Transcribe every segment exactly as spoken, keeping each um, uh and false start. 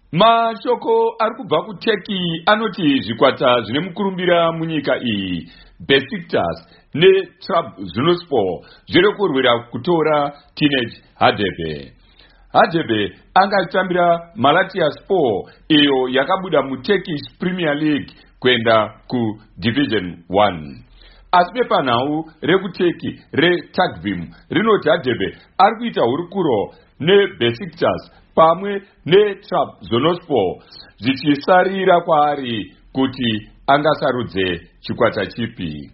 Mashoko ari kubva kuTurkey anoti zvikwata zvine mukurumbira munyika iyi Besiktas neTrabzonspor zviri kurwira kutora Teenage Hadebe. Hadebe anga achitambira Malatyaspor iyo yakabuda muTurkish Premier League kuenda kuDivision one. Asi bepanhau rekuTurkey reTakvim rinoti Hadebe ari kuita hurukuro neBesiktas pamwe neTrabzonspor zvichisarira kwaari kuti angasarudze chikwata chipi.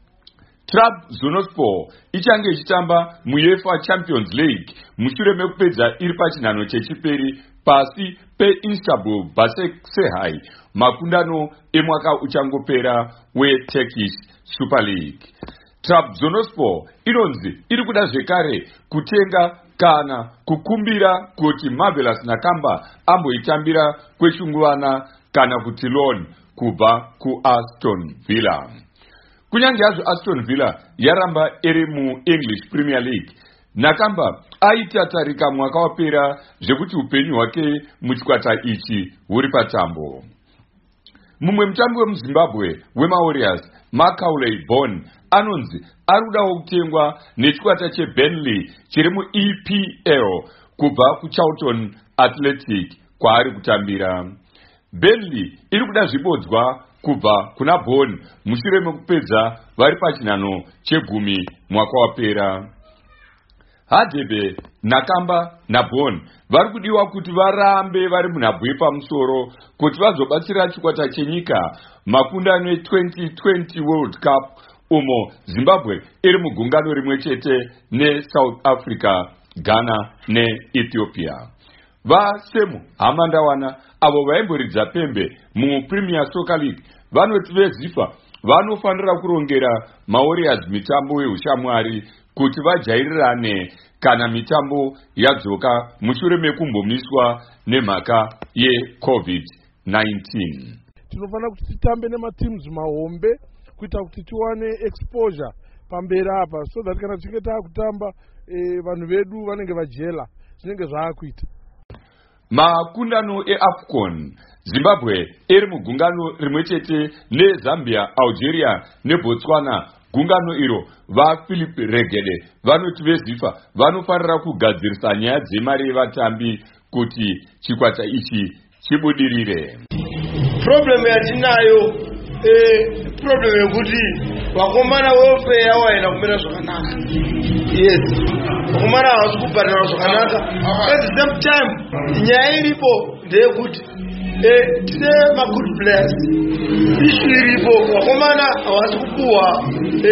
Trabzonspor ichange ichitamba muUEFA Champions League mushure mekupedza iri pachinhano chechipiri pasi peIstanbul Basaksehir makundano emwaka uchangopera weTurkish Super League. Trabzonspor inonzi iri kuda zvekare kutenga kana kukumbira kuti Marvelous Nakamba amboitambira kwechinguvana kana kuti loan kubva kuAston Villa. Kunyange hazvo Aston Villa yaramba iri muEnglish Premier League, Nakamba aitatarika mwaka wapera zvekuti upenyu hwake muchikwata ichi huri patambo. Mumwe mutambi wemuZimbabwe weMawarriors Macaulay Bonne anonzi ari kudawo kutengwa nechikwata cheBurnley chiri muE P L kubva kuCharlton Athletic kwaari kutambira. Burnley iri kuda zvibodzwa kubva kuna Bonne mushure mekupedza vari pachinhano chegumi mwaka wapera. Hadebe, Nakamba naBonne vari kudiwa kuti varambe vari munhabvu yepamusoro kuti vazobatsira chikwata chenyika makundano e-twenty twenty World Cup umo Zimbabwe iri mugungano rimwe chete neSouth Africa, Ghana neEthiopia. VaSemu Hamandawana avo vaimboridza pembe muPremier Soccer League vanoti veZifa vanofanira kurongera Mawarriors mitambo yeushamwari kuti vajairirane kana mitambo yadzoka mushure mekumbomiswa nemhaka yeCovid nineteen. Tinofanira kuti titambe nemateams mahombe kuita kuti tiwane exposure pamberi apa so that kana tichinge taakutamba eh, vanhu vedu vanenge vajela zvinenge zvaakuita. Makundano eAfcon, Zimbabwe iri mugungano rimwe chete neZambia, Algeria neBotswana. Gungano iro vaPhilip Regede vanoti veZifa vanofanira kugadzirisa nyaya dzemari yevatambi kuti chikwata ichi chibudirire. Problem yatinayo eh problem yekuti vakomana welfare yawaenda kumira zvakanaka. Yes. Vakomana havasi kubhadhara zvakanaka. At the same time nyaya iripo ndeyekuti eh tine magood players. Issue iripo vakomana havasi kupuwa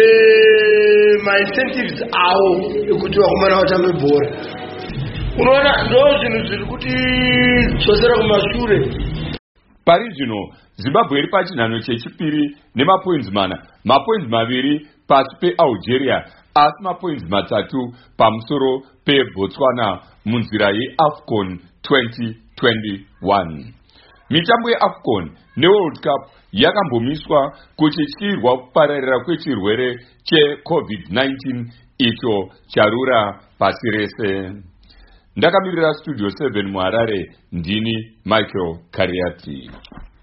eh my incentives awo ekuti vakomana vatambe bhora. Unoona ndo zvinhu zviri kuti dzosera kumashure. Pari zvino Zimbabwe iri pachinhano chechipiri nemapoints mana, mapoints maviri pasi peAlgeria asi mapoints matatu pamusoro peBotswana munzira yeAfcon twenty twenty-one. Mitambo yeAfcon neWorld Cup yakambomiswa kuchityirwa kupararira kwechirwere cheCovid nineteen icho charura pasi rese. Ndakamirira Studio seven muHarare, ndini Michael Kariati.